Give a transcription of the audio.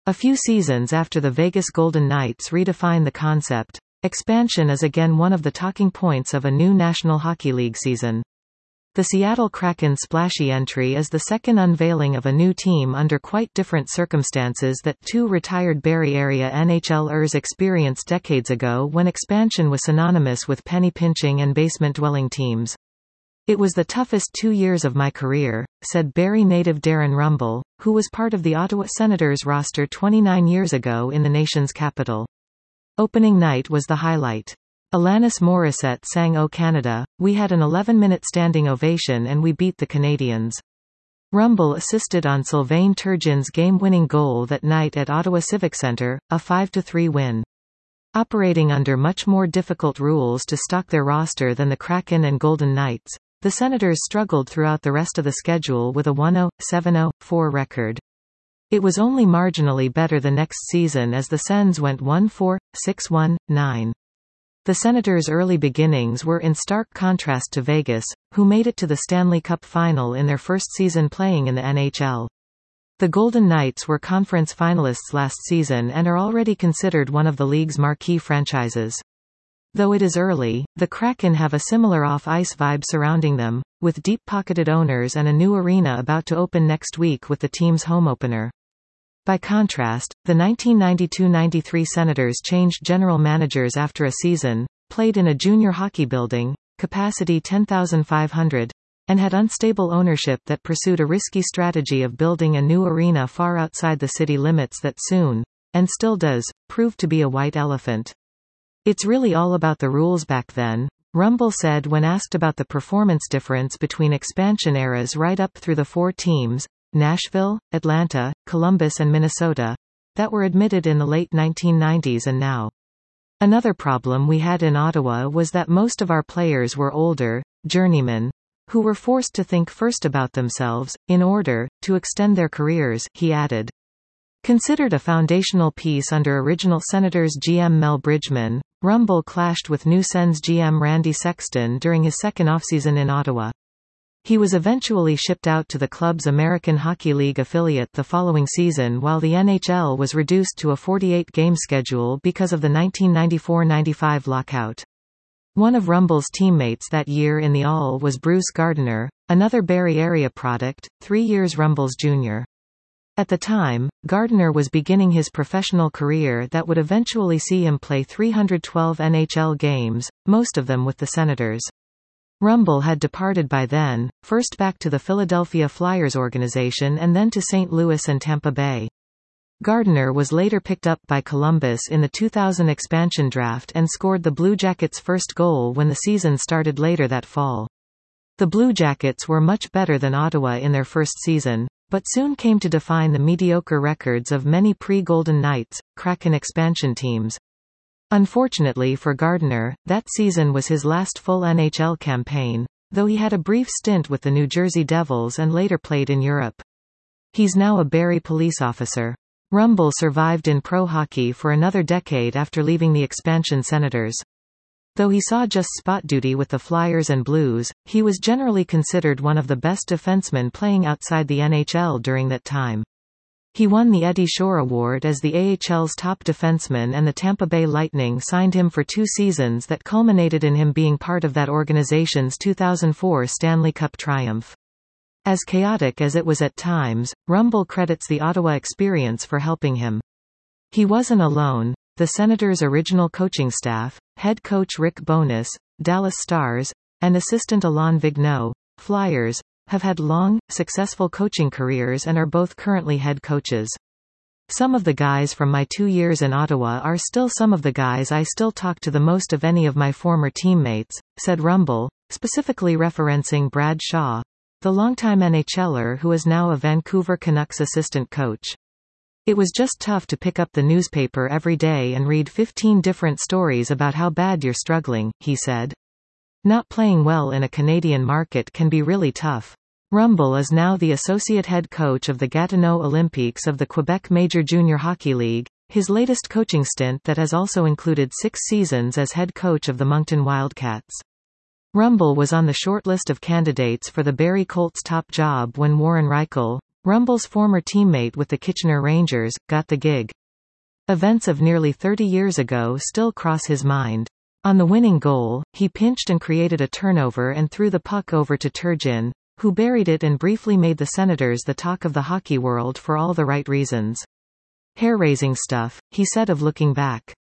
A few seasons after the Vegas Golden Knights redefine the concept, expansion is again one of the talking points of a new National Hockey League season. The Seattle Kraken splashy entry is the second unveiling of a new team under quite different circumstances that two retired Barrie area NHLers experienced decades ago when expansion was synonymous with penny-pinching and basement-dwelling teams. "It was the toughest 2 years of my career," said Barrie native Darren Rumble, who was part of the Ottawa Senators roster 29 years ago in the nation's capital. Opening night was the highlight. Alanis Morissette sang "O Canada," "We had an 11-minute standing ovation and we beat the Canadians." Rumble assisted on Sylvain Turgeon's game-winning goal that night at Ottawa Civic Centre, a 5-3 win. Operating under much more difficult rules to stock their roster than the Kraken and Golden Knights, the Senators struggled throughout the rest of the schedule with a 1-0, 7-0, 4 record. It was only marginally better the next season as the Sens went 1-4, 6-1, 9. The Senators' early beginnings were in stark contrast to Vegas, who made it to the Stanley Cup final in their first season playing in the NHL. The Golden Knights were conference finalists last season and are already considered one of the league's marquee franchises. Though it is early, the Kraken have a similar off-ice vibe surrounding them, with deep-pocketed owners and a new arena about to open next week with the team's home opener. By contrast, the 1992–93 Senators changed general managers after a season, played in a junior hockey building, capacity 10,500, and had unstable ownership that pursued a risky strategy of building a new arena far outside the city limits that soon, and still does, prove to be a white elephant. "It's really all about the rules back then," Rumble said when asked about the performance difference between expansion eras right up through the 4 teams, Nashville, Atlanta, Columbus and Minnesota, that were admitted in the late 1990s and now. "Another problem we had in Ottawa was that most of our players were older, journeymen, who were forced to think first about themselves, in order to extend their careers," he added. Considered a foundational piece under original Senators GM Mel Bridgman, Rumble clashed with new Sens GM Randy Sexton during his second offseason in Ottawa. He was eventually shipped out to the club's American Hockey League affiliate the following season while the NHL was reduced to a 48-game schedule because of the 1994–95 lockout. One of Rumble's teammates that year in the All was Bruce Gardiner, another Barrie area product, 3 years Rumble's junior. At the time, Gardiner was beginning his professional career that would eventually see him play 312 NHL games, most of them with the Senators. Rumble had departed by then, first back to the Philadelphia Flyers organization and then to St. Louis and Tampa Bay. Gardiner was later picked up by Columbus in the 2000 expansion draft and scored the Blue Jackets' first goal when the season started later that fall. The Blue Jackets were much better than Ottawa in their first season, but soon came to define the mediocre records of many pre-Golden Knights, Kraken expansion teams. Unfortunately for Gardiner, that season was his last full NHL campaign, though he had a brief stint with the New Jersey Devils and later played in Europe. He's now a Barrie police officer. Rumble survived in pro hockey for another decade after leaving the expansion Senators. Though he saw just spot duty with the Flyers and Blues, he was generally considered one of the best defensemen playing outside the NHL during that time. He won the Eddie Shore Award as the AHL's top defenseman and the Tampa Bay Lightning signed him for 2 seasons that culminated in him being part of that organization's 2004 Stanley Cup triumph. As chaotic as it was at times, Rumble credits the Ottawa experience for helping him. He wasn't alone. The Senators' original coaching staff, head coach Rick Bowness, Dallas Stars, and assistant Alain Vigneault, Flyers, have had long, successful coaching careers and are both currently head coaches. "Some of the guys from my 2 years in Ottawa are still some of the guys I still talk to the most of any of my former teammates," said Rumble, specifically referencing Brad Shaw, the longtime NHLer who is now a Vancouver Canucks assistant coach. "It was just tough to pick up the newspaper every day and read 15 different stories about how bad you're struggling," he said. "Not playing well in a Canadian market can be really tough." Rumble is now the associate head coach of the Gatineau Olympiques of the Quebec Major Junior Hockey League, his latest coaching stint that has also included 6 seasons as head coach of the Moncton Wildcats. Rumble was on the short list of candidates for the Barrie Colts' top job when Warren Reichel, Rumble's former teammate with the Kitchener Rangers, got the gig. Events of nearly 30 years ago still cross his mind. On the winning goal, he pinched and created a turnover and threw the puck over to Turgeon, who buried it and briefly made the Senators the talk of the hockey world for all the right reasons. Hair-raising stuff, he said of looking back.